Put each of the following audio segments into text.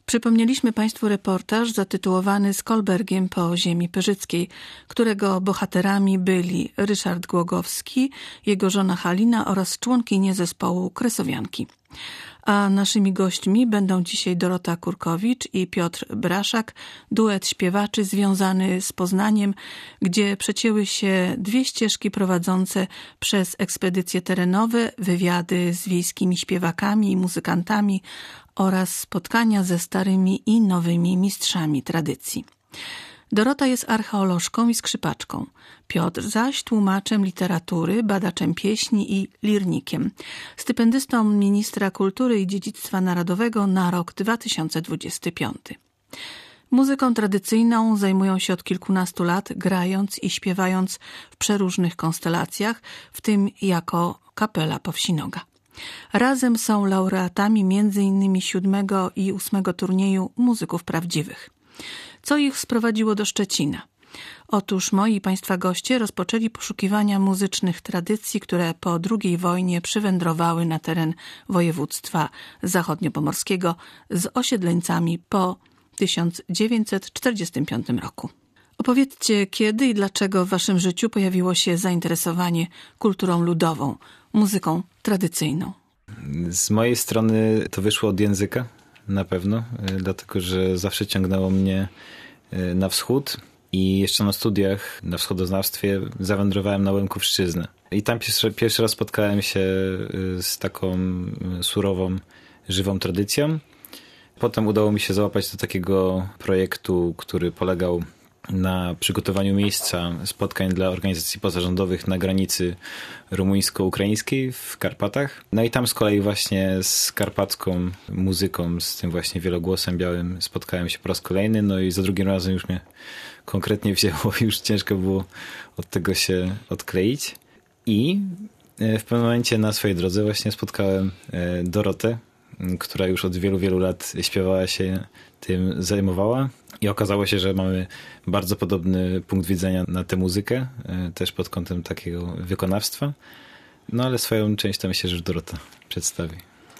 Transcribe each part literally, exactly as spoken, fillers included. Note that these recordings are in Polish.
Przypomnieliśmy Państwu reportaż zatytułowany "Z Kolbergiem po ziemi pyrzyckiej", którego bohaterami byli Ryszard Głogowski, jego żona Halina oraz członkinie zespołu Kresowianki. A naszymi gośćmi będą dzisiaj Dorota Kurkowicz i Piotr Braszak, duet śpiewaczy związany z Poznaniem, gdzie przecięły się dwie ścieżki prowadzące przez ekspedycje terenowe, wywiady z wiejskimi śpiewakami i muzykantami oraz spotkania ze starymi i nowymi mistrzami tradycji. Dorota jest archeolożką i skrzypaczką, Piotr zaś tłumaczem literatury, badaczem pieśni i lirnikiem, stypendystą ministra kultury i dziedzictwa narodowego na rok dwa tysiące dwudziesty piąty. Muzyką tradycyjną zajmują się od kilkunastu lat, grając i śpiewając w przeróżnych konstelacjach, w tym jako kapela Powsinoga. Razem są laureatami między innymi siódmego i ósmego turnieju Muzyków Prawdziwych. Co ich sprowadziło do Szczecina? Otóż moi i Państwa goście rozpoczęli poszukiwania muzycznych tradycji, które po drugiej wojnie przywędrowały na teren województwa zachodniopomorskiego z osiedleńcami po tysiąc dziewięćset czterdziestym piątym roku. Opowiedzcie, kiedy i dlaczego w Waszym życiu pojawiło się zainteresowanie kulturą ludową, muzyką tradycyjną. Z mojej strony to wyszło od języka, na pewno, dlatego że zawsze ciągnęło mnie na wschód i jeszcze na studiach na wschodoznawstwie zawędrowałem na Łękowszczyznę. I tam pierwszy, pierwszy raz spotkałem się z taką surową, żywą tradycją. Potem udało mi się załapać do takiego projektu, który polegał na przygotowaniu miejsca spotkań dla organizacji pozarządowych na granicy rumuńsko-ukraińskiej w Karpatach. No i tam z kolei właśnie z karpacką muzyką, z tym właśnie wielogłosem białym spotkałem się po raz kolejny, no i za drugim razem już mnie konkretnie wzięło i już ciężko było od tego się odkleić. I w pewnym momencie na swojej drodze właśnie spotkałem Dorotę, która już od wielu, wielu lat śpiewała się tym, zajmowała. I okazało się, że mamy bardzo podobny punkt widzenia na tę muzykę, też pod kątem takiego wykonawstwa. No ale swoją część to myślę, że już Dorota przedstawi.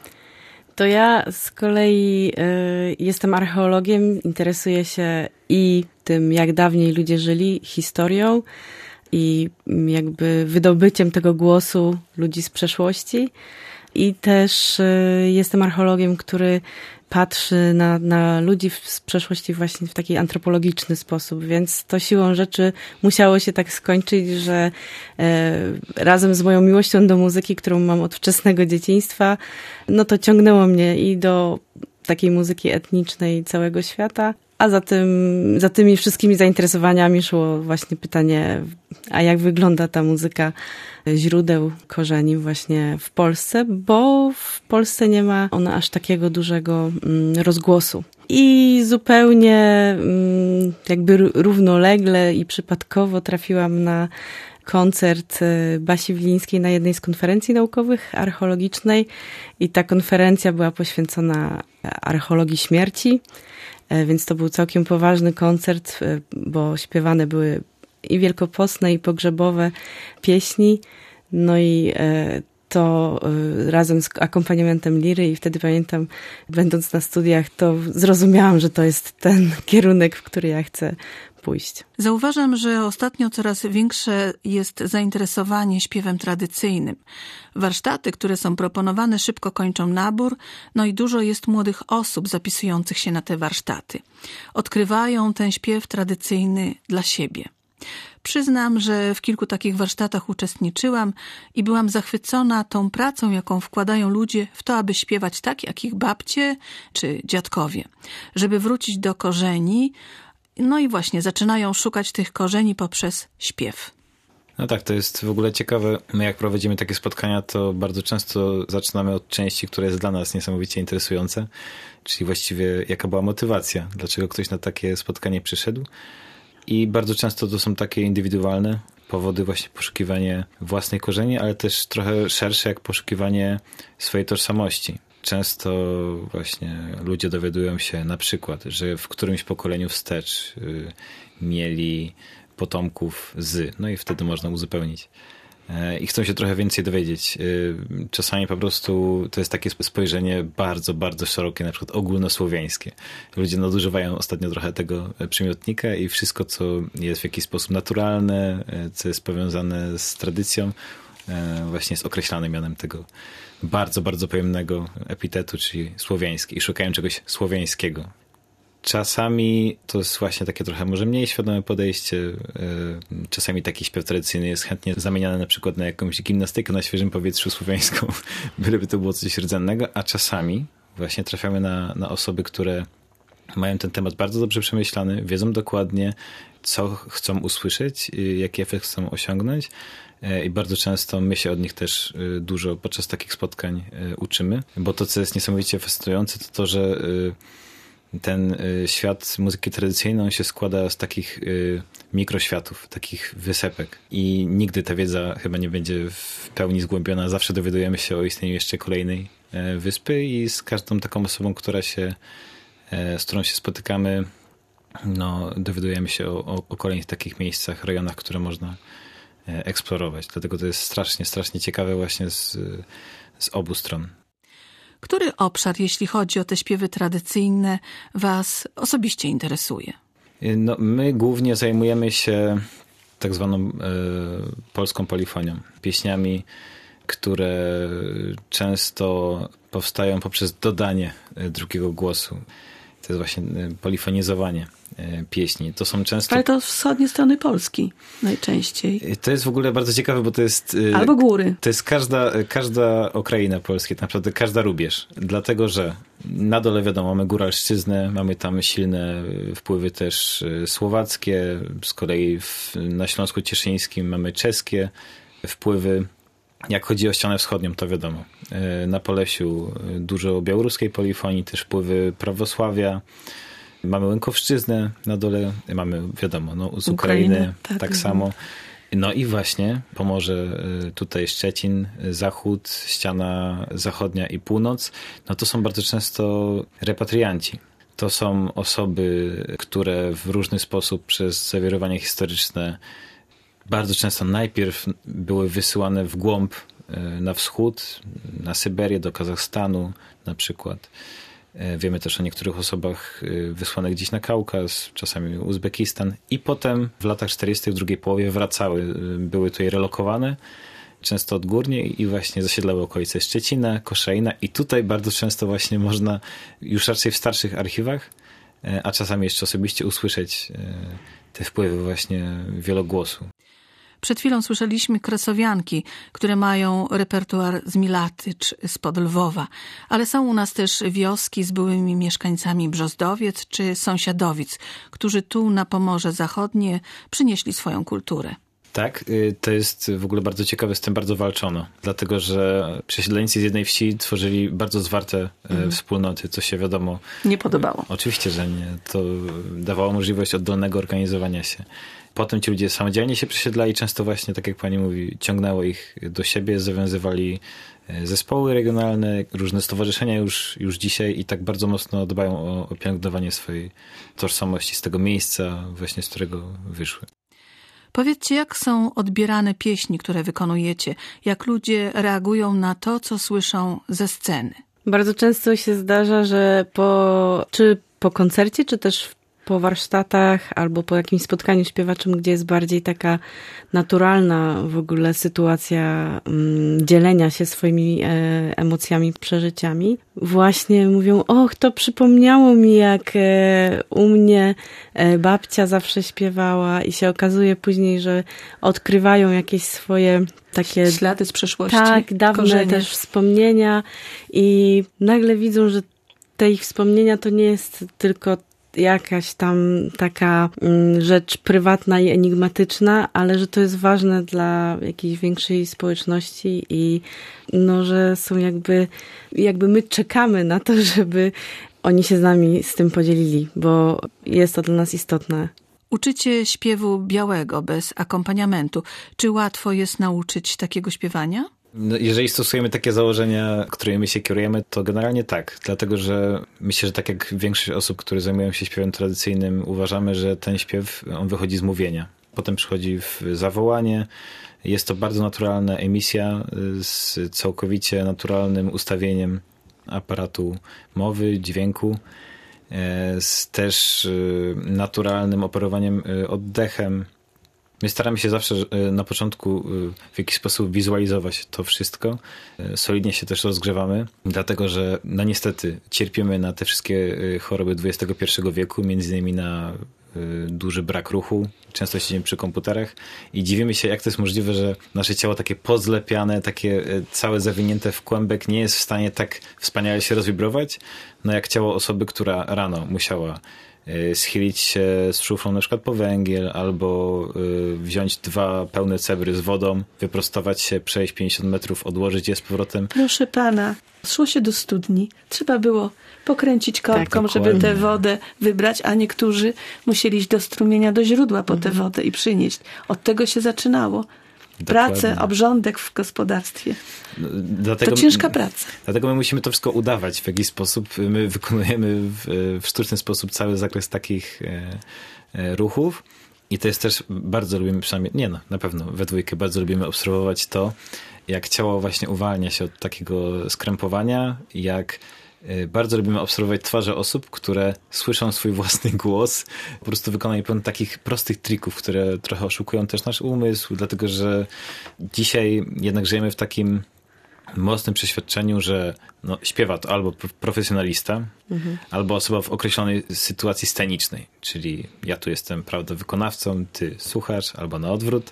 To ja z kolei y, jestem archeologiem, interesuję się i tym, jak dawniej ludzie żyli, historią i jakby wydobyciem tego głosu ludzi z przeszłości. I też y, jestem archeologiem, który patrzy na, na ludzi z przeszłości właśnie w taki antropologiczny sposób, więc to siłą rzeczy musiało się tak skończyć, że e, razem z moją miłością do muzyki, którą mam od wczesnego dzieciństwa, no to ciągnęło mnie i do takiej muzyki etnicznej całego świata, a za tym, za tymi wszystkimi zainteresowaniami szło właśnie pytanie, a jak wygląda ta muzyka źródeł, korzeni właśnie w Polsce, bo w Polsce nie ma ona aż takiego dużego rozgłosu. I zupełnie jakby równolegle i przypadkowo trafiłam na koncert Basi Wilińskiej na jednej z konferencji naukowych archeologicznej i ta konferencja była poświęcona archeologii śmierci, więc to był całkiem poważny koncert, bo śpiewane były i wielkopostne, i pogrzebowe pieśni, no i to razem z akompaniamentem liry i wtedy pamiętam, będąc na studiach, to zrozumiałam, że to jest ten kierunek, w który ja chcę pójść. Zauważam, że ostatnio coraz większe jest zainteresowanie śpiewem tradycyjnym. Warsztaty, które są proponowane, szybko kończą nabór, no i dużo jest młodych osób zapisujących się na te warsztaty. Odkrywają ten śpiew tradycyjny dla siebie. Przyznam, że w kilku takich warsztatach uczestniczyłam i byłam zachwycona tą pracą, jaką wkładają ludzie w to, aby śpiewać tak, jak ich babcie czy dziadkowie. Żeby wrócić do korzeni, no i właśnie zaczynają szukać tych korzeni poprzez śpiew. No tak, to jest w ogóle ciekawe. My jak prowadzimy takie spotkania, to bardzo często zaczynamy od części, która jest dla nas niesamowicie interesująca, czyli właściwie jaka była motywacja, dlaczego ktoś na takie spotkanie przyszedł. I bardzo często to są takie indywidualne powody, właśnie poszukiwanie własnej korzeni, ale też trochę szersze jak poszukiwanie swojej tożsamości. Często właśnie ludzie dowiadują się na przykład, że w którymś pokoleniu wstecz mieli potomków z, no i wtedy można uzupełnić i chcą się trochę więcej dowiedzieć. Czasami po prostu to jest takie spojrzenie bardzo, bardzo szerokie, na przykład ogólnosłowiańskie. Ludzie nadużywają ostatnio trochę tego przymiotnika i wszystko, co jest w jakiś sposób naturalne, co jest powiązane z tradycją, właśnie jest określane mianem tego bardzo, bardzo pojemnego epitetu, czyli słowiański, i szukają czegoś słowiańskiego. Czasami to jest właśnie takie trochę może mniej świadome podejście. Czasami taki śpiew tradycyjny jest chętnie zamieniany na przykład na jakąś gimnastykę na świeżym powietrzu słowiańską, byleby to było coś rdzennego, a czasami właśnie trafiamy na, na osoby, które mają ten temat bardzo dobrze przemyślany, wiedzą dokładnie, co chcą usłyszeć, jaki efekt chcą osiągnąć, i bardzo często my się od nich też dużo podczas takich spotkań uczymy, bo to, co jest niesamowicie fascynujące, to to, że ten świat muzyki tradycyjnej on się składa z takich mikroświatów, takich wysepek, i nigdy ta wiedza chyba nie będzie w pełni zgłębiona. Zawsze dowiadujemy się o istnieniu jeszcze kolejnej wyspy i z każdą taką osobą, która się, z którą się spotykamy, no, dowiadujemy się o, o, o kolejnych takich miejscach, rejonach, które można eksplorować. Dlatego to jest strasznie, strasznie ciekawe właśnie z, z obu stron. Który obszar, jeśli chodzi o te śpiewy tradycyjne, was osobiście interesuje? No, my głównie zajmujemy się tak zwaną e, polską polifonią. Pieśniami, które często powstają poprzez dodanie drugiego głosu. To jest właśnie polifonizowanie pieśni. To są często... Ale to wschodnie strony Polski najczęściej. To jest w ogóle bardzo ciekawe, bo to jest... Albo góry. To jest każda, każda Okraina Polski, tak naprawdę każda rubież. Dlatego, że na dole wiadomo, mamy Góralszczyznę, mamy tam silne wpływy też słowackie, z kolei w, na Śląsku Cieszyńskim mamy czeskie wpływy. Jak chodzi o ścianę wschodnią, to wiadomo. Na Polesiu dużo białoruskiej polifonii, też wpływy prawosławia. Mamy Łękowszczyznę na dole, mamy, wiadomo, no, z Ukrainy, Ukrainy tak, tak samo. No i właśnie Pomorze, tutaj Szczecin, Zachód, ściana zachodnia i północ, no to są bardzo często repatrianci. To są osoby, które w różny sposób przez zawirowania historyczne bardzo często najpierw były wysyłane w głąb na wschód, na Syberię, do Kazachstanu na przykład. Wiemy też o niektórych osobach wysłanych gdzieś na Kaukaz, czasami Uzbekistan, i potem w latach czterdziestych w drugiej połowie wracały, były tutaj relokowane, często odgórnie, i właśnie zasiedlały okolice Szczecina, Koszalina, i tutaj bardzo często właśnie można już raczej w starszych archiwach, a czasami jeszcze osobiście usłyszeć te wpływy właśnie wielogłosu. Przed chwilą słyszeliśmy kresowianki, które mają repertuar z Milaty czy spod Lwowa, ale są u nas też wioski z byłymi mieszkańcami Brzozdowiec czy Sąsiadowic, którzy tu na Pomorze Zachodnie przynieśli swoją kulturę. Tak, to jest w ogóle bardzo ciekawe, z tym bardzo walczono, dlatego że przesiedleńcy z jednej wsi tworzyli bardzo zwarte mhm. wspólnoty, co się wiadomo... Nie podobało. Oczywiście, że nie. To dawało możliwość oddolnego organizowania się. Potem ci ludzie samodzielnie się przesiedlali, często właśnie, tak jak pani mówi, ciągnęło ich do siebie, zawiązywali zespoły regionalne, różne stowarzyszenia już, już dzisiaj i tak bardzo mocno dbają o, o pielęgnowanie swojej tożsamości z tego miejsca właśnie, z którego wyszły. Powiedzcie, jak są odbierane pieśni, które wykonujecie? Jak ludzie reagują na to, co słyszą ze sceny? Bardzo często się zdarza, że po, czy po koncercie, czy też po warsztatach albo po jakimś spotkaniu śpiewaczym, gdzie jest bardziej taka naturalna w ogóle sytuacja um, dzielenia się swoimi e, emocjami, przeżyciami, właśnie mówią: och, to przypomniało mi, jak e, u mnie e, babcia zawsze śpiewała, i się okazuje później, że odkrywają jakieś swoje takie ślady z przeszłości. Tak, dawne korzenie. Też wspomnienia, i nagle widzą, że te ich wspomnienia to nie jest tylko jakaś tam taka rzecz prywatna i enigmatyczna, ale że to jest ważne dla jakiejś większej społeczności, i no, że są jakby, jakby my czekamy na to, żeby oni się z nami z tym podzielili, bo jest to dla nas istotne. Uczycie śpiewu białego bez akompaniamentu. Czy łatwo jest nauczyć takiego śpiewania? No, jeżeli stosujemy takie założenia, którymi się kierujemy, to generalnie tak. Dlatego, że myślę, że tak jak większość osób, które zajmują się śpiewem tradycyjnym, uważamy, że ten śpiew, on wychodzi z mówienia. potem przychodzi w zawołanie. Jest to bardzo naturalna emisja z całkowicie naturalnym ustawieniem aparatu mowy, dźwięku, z też naturalnym operowaniem oddechem. My staramy się zawsze na początku w jakiś sposób wizualizować to wszystko. Solidnie się też rozgrzewamy, dlatego że no niestety cierpimy na te wszystkie choroby dwudziestego pierwszego wieku, między innymi na duży brak ruchu. Często siedzimy przy komputerach i dziwimy się, jak to jest możliwe, że nasze ciało takie pozlepiane, takie całe zawinięte w kłębek nie jest w stanie tak wspaniale się rozwibrować, no jak ciało osoby, która rano musiała schylić się z szuflą na przykład po węgiel, albo wziąć dwa pełne cebry z wodą, wyprostować się, przejść pięćdziesiąt metrów, odłożyć je z powrotem. Proszę pana, szło się do studni. Trzeba było pokręcić korbką, tak, żeby tę wodę wybrać, a niektórzy musieli iść do strumienia, do źródła po tę wodę i przynieść. Od tego się zaczynało. Pracę, dokładnie. Obrządek w gospodarstwie. Dlatego, to ciężka praca. Dlatego my musimy to wszystko udawać w jakiś sposób. My wykonujemy w, w sztuczny sposób cały zakres takich e, e, ruchów i to jest też, bardzo lubimy, przynajmniej, nie no, na pewno we dwójkę bardzo lubimy obserwować to, jak ciało właśnie uwalnia się od takiego skrępowania, jak bardzo lubimy obserwować twarze osób, które słyszą swój własny głos. Po prostu wykonają pełno takich prostych trików, które trochę oszukują też nasz umysł, dlatego że dzisiaj jednak żyjemy w takim mocnym przeświadczeniu, że no, śpiewa to albo profesjonalista, mhm. albo osoba w określonej sytuacji scenicznej. Czyli ja tu jestem, prawda, wykonawcą, ty słuchasz, albo na odwrót,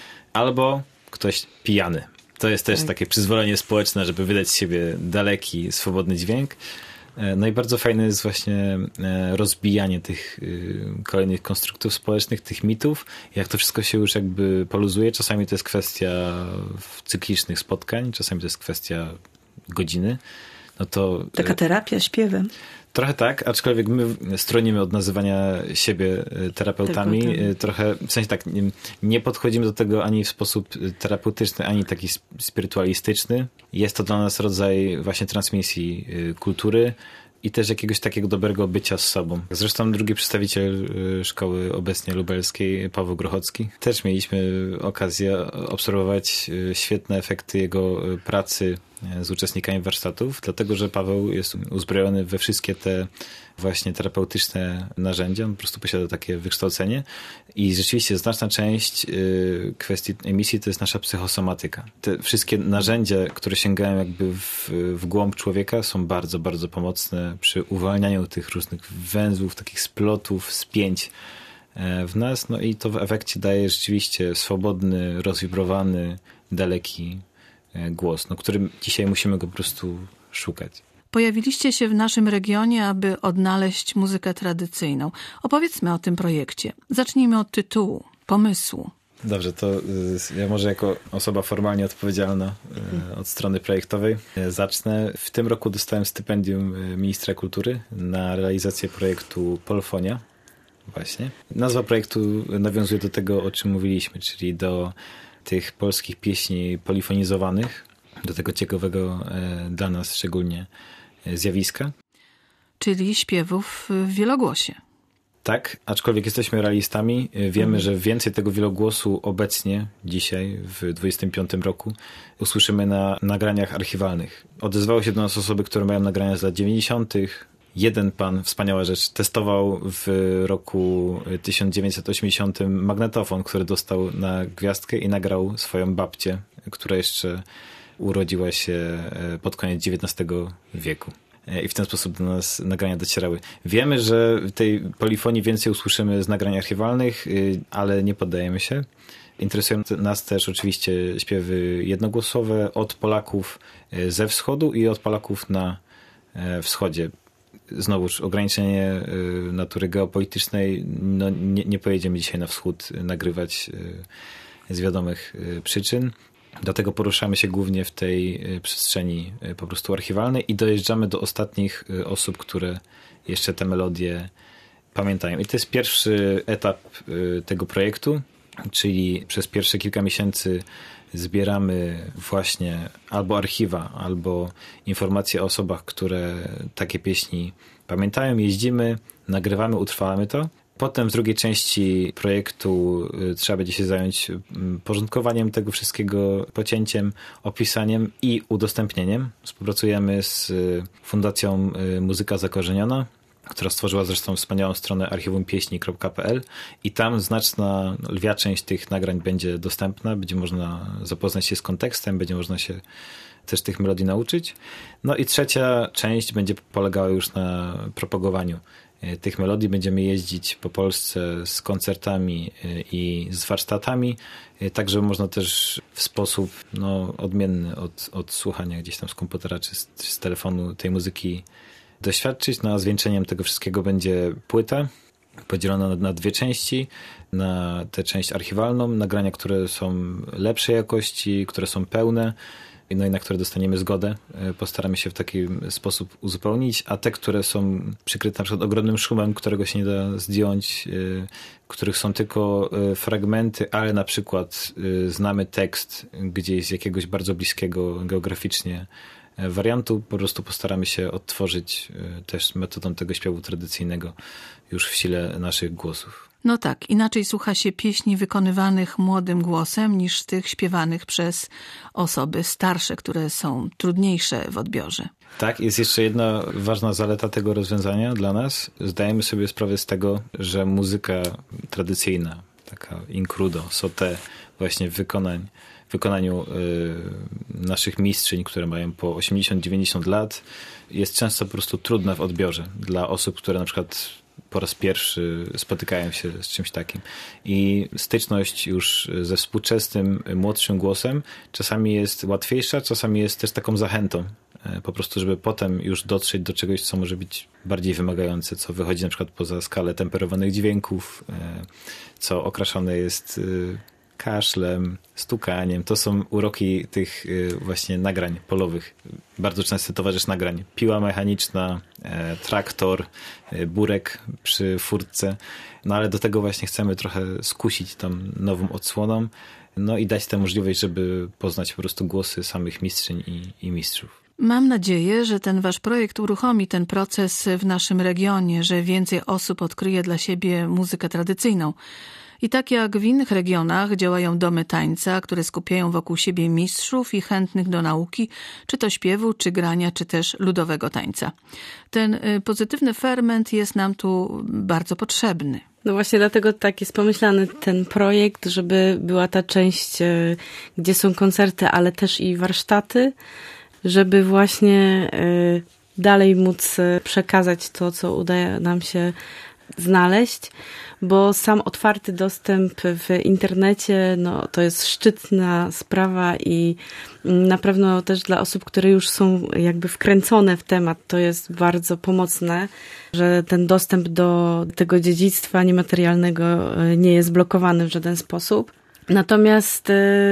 albo ktoś pijany. To jest też takie przyzwolenie społeczne, żeby wydać z siebie daleki, swobodny dźwięk. No i bardzo fajne jest właśnie rozbijanie tych kolejnych konstruktów społecznych, tych mitów. Jak to wszystko się już jakby poluzuje. Czasami to jest kwestia cyklicznych spotkań, czasami to jest kwestia godziny. No to taka terapia śpiewem. Trochę tak, aczkolwiek my stronimy od nazywania siebie terapeutami. Terapeutem. Trochę, w sensie tak, nie podchodzimy do tego ani w sposób terapeutyczny, ani taki spirytualistyczny. Jest to dla nas rodzaj właśnie transmisji kultury i też jakiegoś takiego dobrego bycia z sobą. Zresztą drugi przedstawiciel szkoły obecnie lubelskiej, Paweł Grochocki, też mieliśmy okazję obserwować świetne efekty jego pracy z uczestnikami warsztatów, dlatego że Paweł jest uzbrojony we wszystkie te właśnie terapeutyczne narzędzia, on po prostu posiada takie wykształcenie i rzeczywiście znaczna część kwestii emisji to jest nasza psychosomatyka. Te wszystkie narzędzia, które sięgają jakby w, w głąb człowieka, są bardzo, bardzo pomocne przy uwalnianiu tych różnych węzłów, takich splotów, spięć w nas, no i to w efekcie daje rzeczywiście swobodny, rozwibrowany, daleki głos, no, którym dzisiaj musimy go po prostu szukać. Pojawiliście się w naszym regionie, aby odnaleźć muzykę tradycyjną. Opowiedzmy o tym projekcie. Zacznijmy od tytułu, pomysłu. Dobrze, to ja może jako osoba formalnie odpowiedzialna od strony projektowej zacznę. W tym roku dostałem stypendium ministra kultury na realizację projektu Polfonia. Właśnie. Nazwa projektu nawiązuje do tego, o czym mówiliśmy, czyli do tych polskich pieśni polifonizowanych, do tego ciekawego e, dla nas szczególnie e, zjawiska. Czyli śpiewów w wielogłosie. Tak, aczkolwiek jesteśmy realistami. Wiemy, mm. że więcej tego wielogłosu obecnie, dzisiaj, w dwudziestym piątym roku, usłyszymy na nagraniach archiwalnych. Odezwały się do nas osoby, które mają nagrania z lat dziewięćdziesiątych. Jeden pan, wspaniała rzecz, testował w roku tysiąc dziewięćset osiemdziesiątym magnetofon, który dostał na gwiazdkę i nagrał swoją babcię, która jeszcze urodziła się pod koniec dziewiętnastego wieku. I w ten sposób do nas nagrania docierały. Wiemy, że tej polifonii więcej usłyszymy z nagrań archiwalnych, ale nie poddajemy się. Interesują nas też oczywiście śpiewy jednogłosowe od Polaków ze wschodu i od Polaków na wschodzie. Znowuż ograniczenie natury geopolitycznej, no nie, nie pojedziemy dzisiaj na wschód nagrywać z wiadomych przyczyn. Dlatego poruszamy się głównie w tej przestrzeni po prostu archiwalnej i dojeżdżamy do ostatnich osób, które jeszcze te melodie pamiętają. I to jest pierwszy etap tego projektu, czyli przez pierwsze kilka miesięcy zbieramy właśnie albo archiwa, albo informacje o osobach, które takie pieśni pamiętają, jeździmy, nagrywamy, utrwalamy to. Potem w drugiej części projektu trzeba będzie się zająć porządkowaniem tego wszystkiego, pocięciem, opisaniem i udostępnieniem. Współpracujemy z Fundacją Muzyka Zakorzeniona, która stworzyła zresztą wspaniałą stronę archiwum pieśni kropka p l i tam znaczna, lwia część tych nagrań będzie dostępna, będzie można zapoznać się z kontekstem, będzie można się też tych melodii nauczyć. No i trzecia część będzie polegała już na propagowaniu tych melodii. Będziemy jeździć po Polsce z koncertami i z warsztatami, tak żeby można też w sposób no, odmienny od, od słuchania gdzieś tam z komputera czy z, z telefonu tej muzyki doświadczyć. No a zwieńczeniem tego wszystkiego będzie płyta podzielona na, na dwie części. Na tę część archiwalną, nagrania, które są lepszej jakości, które są pełne, no i na które dostaniemy zgodę. Postaramy się w taki sposób uzupełnić, a te, które są przykryte na przykład ogromnym szumem, którego się nie da zdjąć, których są tylko fragmenty, ale na przykład znamy tekst gdzieś z jakiegoś bardzo bliskiego geograficznie wariantu, po prostu postaramy się odtworzyć też metodą tego śpiewu tradycyjnego już w sile naszych głosów. No tak, inaczej słucha się pieśni wykonywanych młodym głosem niż tych śpiewanych przez osoby starsze, które są trudniejsze w odbiorze. Tak, jest jeszcze jedna ważna zaleta tego rozwiązania dla nas. Zdajemy sobie sprawę z tego, że muzyka tradycyjna, taka in crudo, sauté, właśnie w wykonań, wykonaniu y, naszych mistrzyń, które mają po osiemdziesiąt dziewięćdziesiąt lat, jest często po prostu trudna w odbiorze dla osób, które na przykład po raz pierwszy spotykają się z czymś takim. I styczność już ze współczesnym, młodszym głosem czasami jest łatwiejsza, czasami jest też taką zachętą. Po prostu, żeby potem już dotrzeć do czegoś, co może być bardziej wymagające, co wychodzi na przykład poza skalę temperowanych dźwięków, co okraszone jest kaszlem, stukaniem. To są uroki tych właśnie nagrań polowych. Bardzo często towarzysz nagrań. Piła mechaniczna, traktor, burek przy furtce. No ale do tego właśnie chcemy trochę skusić tą nową odsłoną, no i dać tę możliwość, żeby poznać po prostu głosy samych mistrzyń i, i mistrzów. Mam nadzieję, że ten wasz projekt uruchomi ten proces w naszym regionie, że więcej osób odkryje dla siebie muzykę tradycyjną. I tak jak w innych regionach działają domy tańca, które skupiają wokół siebie mistrzów i chętnych do nauki, czy to śpiewu, czy grania, czy też ludowego tańca. Ten pozytywny ferment jest nam tu bardzo potrzebny. No właśnie dlatego tak jest pomyślany ten projekt, żeby była ta część, gdzie są koncerty, ale też i warsztaty, żeby właśnie dalej móc przekazać to, co udaje nam się znaleźć, bo sam otwarty dostęp w internecie, no to jest szczytna sprawa i na pewno też dla osób, które już są jakby wkręcone w temat, to jest bardzo pomocne, że ten dostęp do tego dziedzictwa niematerialnego nie jest blokowany w żaden sposób. Natomiast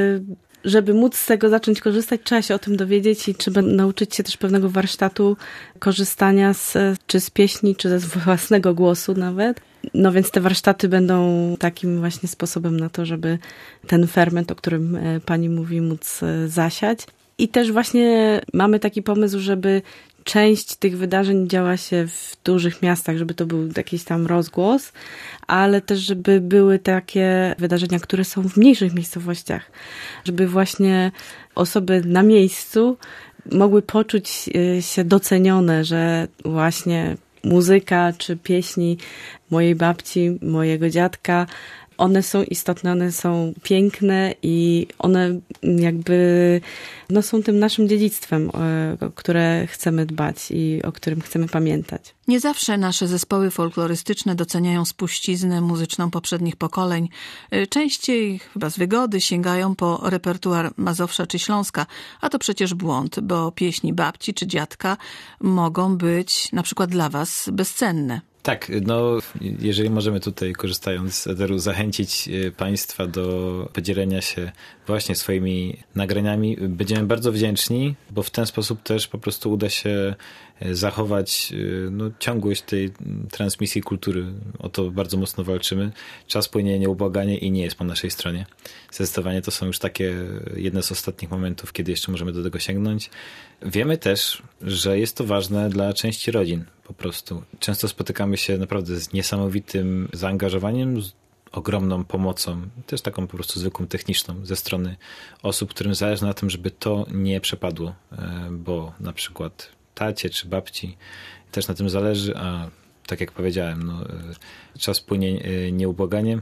żeby móc z tego zacząć korzystać, trzeba się o tym dowiedzieć i trzeba nauczyć się też pewnego warsztatu korzystania z, czy z pieśni, czy ze własnego głosu nawet. No więc te warsztaty będą takim właśnie sposobem na to, żeby ten ferment, o którym pani mówi, móc zasiać. I też właśnie mamy taki pomysł, żeby część tych wydarzeń działa się w dużych miastach, żeby to był jakiś tam rozgłos, ale też żeby były takie wydarzenia, które są w mniejszych miejscowościach, żeby właśnie osoby na miejscu mogły poczuć się docenione, że właśnie muzyka czy pieśni mojej babci, mojego dziadka, one są istotne, one są piękne i one jakby no, są tym naszym dziedzictwem, o które chcemy dbać i o którym chcemy pamiętać. Nie zawsze nasze zespoły folklorystyczne doceniają spuściznę muzyczną poprzednich pokoleń. Częściej, chyba z wygody, sięgają po repertuar Mazowsza czy Śląska, a to przecież błąd, bo pieśni babci czy dziadka mogą być na przykład dla was bezcenne. Tak, no jeżeli możemy tutaj, korzystając z eteru, zachęcić państwa do podzielenia się właśnie swoimi nagraniami, będziemy bardzo wdzięczni, bo w ten sposób też po prostu uda się zachować no, ciągłość tej transmisji kultury. O to bardzo mocno walczymy. Czas płynie nieubłaganie i nie jest po naszej stronie. Zdecydowanie to są już takie jedne z ostatnich momentów, kiedy jeszcze możemy do tego sięgnąć. Wiemy też, że jest to ważne dla części rodzin. po prostu. Często spotykamy się naprawdę z niesamowitym zaangażowaniem, z ogromną pomocą, też taką po prostu zwykłą techniczną ze strony osób, którym zależy na tym, żeby to nie przepadło, bo na przykład tacie czy babci też na tym zależy, a tak jak powiedziałem, no, czas płynie nieubłaganie.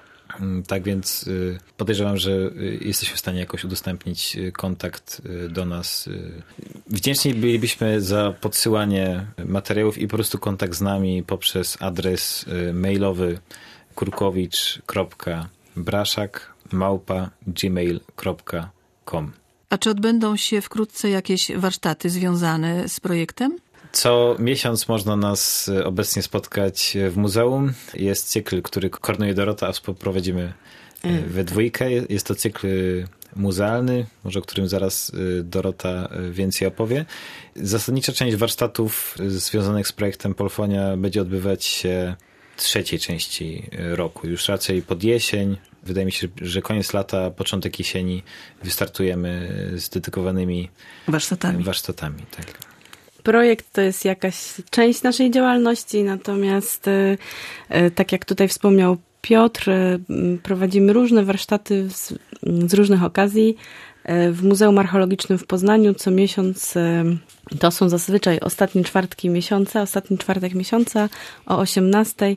Tak więc podejrzewam, że jesteśmy w stanie jakoś udostępnić kontakt do nas. Wdzięczni bylibyśmy za podsyłanie materiałów i po prostu kontakt z nami poprzez adres mailowy kurkowicz kropka braszak małpa gmail kropka com. A czy odbędą się wkrótce jakieś warsztaty związane z projektem? Co miesiąc można nas obecnie spotkać w muzeum. Jest cykl, który koordynuje Dorota, a współprowadzimy we dwójkę. Jest to cykl muzealny, może o którym zaraz Dorota więcej opowie. Zasadnicza część warsztatów związanych z projektem Polfonia będzie odbywać się w trzeciej części roku. Już raczej pod jesień. Wydaje mi się, że koniec lata, początek jesieni wystartujemy z dedykowanymi warsztatami. warsztatami tak. Projekt to jest jakaś część naszej działalności, natomiast tak jak tutaj wspomniał Piotr, prowadzimy różne warsztaty z, z różnych okazji. W Muzeum Archeologicznym w Poznaniu co miesiąc, to są zazwyczaj ostatnie czwartki miesiąca, ostatni czwartek miesiąca o osiemnastej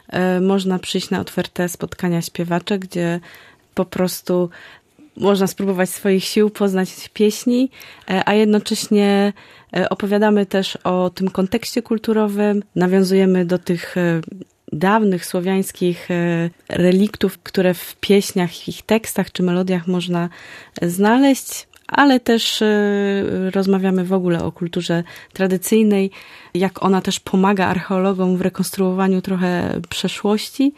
można przyjść na otwarte spotkania śpiewacze, gdzie po prostu można spróbować swoich sił, poznać pieśni, a jednocześnie opowiadamy też o tym kontekście kulturowym, nawiązujemy do tych dawnych słowiańskich reliktów, które w pieśniach, ich tekstach czy melodiach można znaleźć, ale też rozmawiamy w ogóle o kulturze tradycyjnej, jak ona też pomaga archeologom w rekonstruowaniu trochę przeszłości,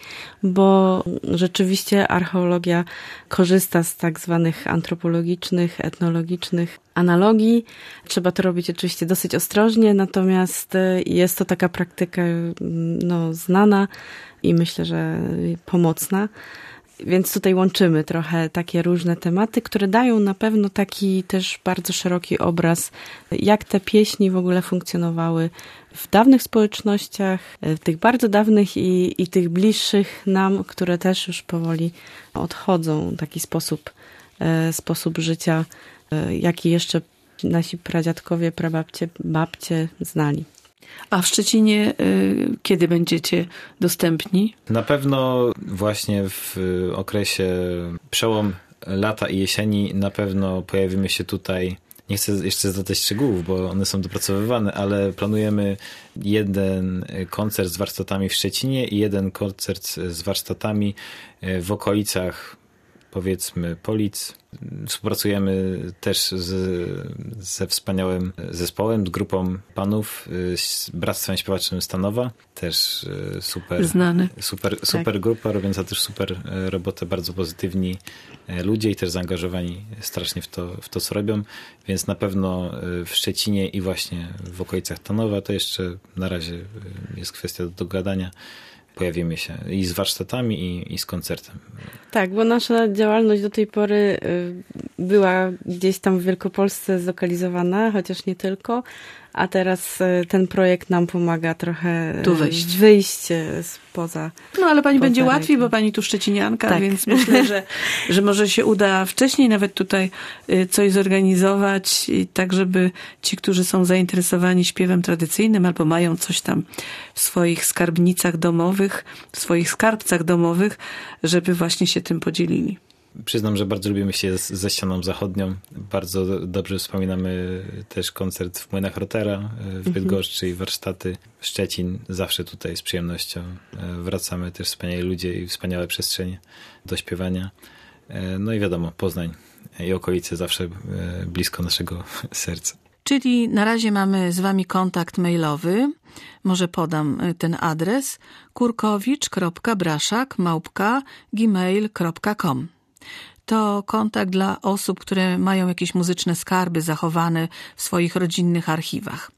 bo rzeczywiście archeologia korzysta z tak zwanych antropologicznych, etnologicznych analogii. Trzeba to robić oczywiście dosyć ostrożnie, natomiast jest to taka praktyka no, znana i myślę, że pomocna. Więc tutaj łączymy trochę takie różne tematy, które dają na pewno taki też bardzo szeroki obraz, jak te pieśni w ogóle funkcjonowały w dawnych społecznościach, w tych bardzo dawnych i, i tych bliższych nam, które też już powoli odchodzą. Taki sposób, sposób życia, jaki jeszcze nasi pradziadkowie, prababcie, babcie znali. A w Szczecinie y, kiedy będziecie dostępni? Na pewno właśnie w okresie przełom lata i jesieni na pewno pojawimy się tutaj. Nie chcę jeszcze zadać szczegółów, bo one są dopracowywane, ale planujemy jeden koncert z warsztatami w Szczecinie i jeden koncert z warsztatami w okolicach, powiedzmy, Polic. Współpracujemy też z, ze wspaniałym zespołem, z grupą panów, z Bractwem Śpiewaczym Stanowa. Też super, znany. super, super tak. Grupa, robiąca też super robotę, bardzo pozytywni ludzie i też zaangażowani strasznie w to, w to, co robią. Więc na pewno w Szczecinie i właśnie w okolicach Stanowa to jeszcze na razie jest kwestia do dogadania. Pojawimy się i z warsztatami, i, i z koncertem. Tak, bo nasza działalność do tej pory była gdzieś tam w Wielkopolsce zlokalizowana, chociaż nie tylko, a teraz ten projekt nam pomaga trochę tu wyjść, wyjść spoza. No ale pani poza będzie region. łatwiej, bo pani tu szczecinianka, tak. Więc myślę, że, że może się uda wcześniej nawet tutaj coś zorganizować, i tak żeby ci, którzy są zainteresowani śpiewem tradycyjnym albo mają coś tam w swoich skarbnicach domowych, w swoich skarbcach domowych, żeby właśnie się tym podzielili. Przyznam, że bardzo lubimy się ze ścianą zachodnią. Bardzo dobrze wspominamy też koncert w Młynach Rotera w Bydgoszczy i warsztaty w Szczecin. Zawsze tutaj z przyjemnością wracamy. Też wspaniali ludzie i wspaniałe przestrzenie do śpiewania. No i wiadomo, Poznań i okolice zawsze blisko naszego serca. Czyli na razie mamy z wami kontakt mailowy. Może podam ten adres kurkowicz kropka braszak małpka gmail kropka com. To kontakt dla osób, które mają jakieś muzyczne skarby zachowane w swoich rodzinnych archiwach.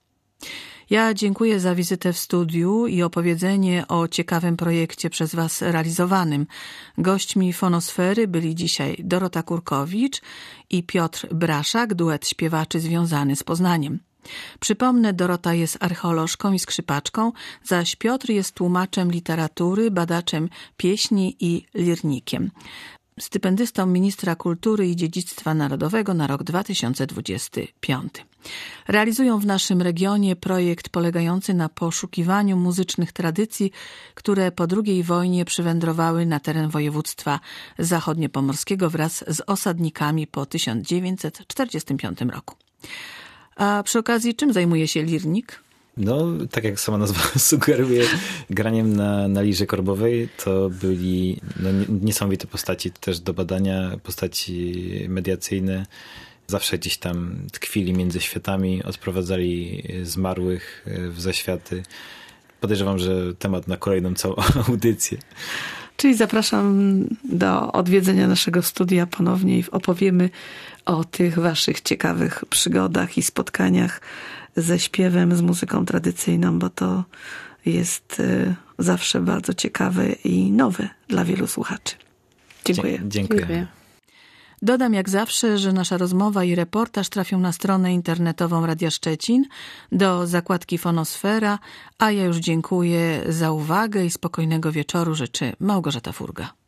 Ja dziękuję za wizytę w studiu i opowiedzenie o ciekawym projekcie przez was realizowanym. Gośćmi Fonosfery byli dzisiaj Dorota Kurkowicz i Piotr Braszak, duet śpiewaczy związany z Poznaniem. Przypomnę, Dorota jest archeolożką i skrzypaczką, zaś Piotr jest tłumaczem literatury, badaczem pieśni i lirnikiem. Stypendystą Ministra Kultury i Dziedzictwa Narodowego na rok dwa tysiące dwudziesty piąty. Realizują w naszym regionie projekt polegający na poszukiwaniu muzycznych tradycji, które po drugiej wojnie przywędrowały na teren województwa zachodniopomorskiego wraz z osadnikami po tysiąc dziewięćset czterdziestym piątym roku. A przy okazji czym zajmuje się lirnik? No, tak jak sama nazwa sugeruje, graniem na, na lirze korbowej. To byli no, niesamowite postaci też do badania, postaci mediacyjne. Zawsze gdzieś tam tkwili między światami, odprowadzali zmarłych w zaświaty. Podejrzewam, że temat na kolejną całą audycję. Czyli zapraszam do odwiedzenia naszego studia ponownie i opowiemy o tych waszych ciekawych przygodach i spotkaniach ze śpiewem, z muzyką tradycyjną, bo to jest zawsze bardzo ciekawe i nowe dla wielu słuchaczy. Dziękuję. Dziękuję. Dziękuję. Dodam jak zawsze, że nasza rozmowa i reportaż trafią na stronę internetową Radia Szczecin do zakładki Fonosfera, a ja już dziękuję za uwagę i spokojnego wieczoru życzy Małgorzata Furga.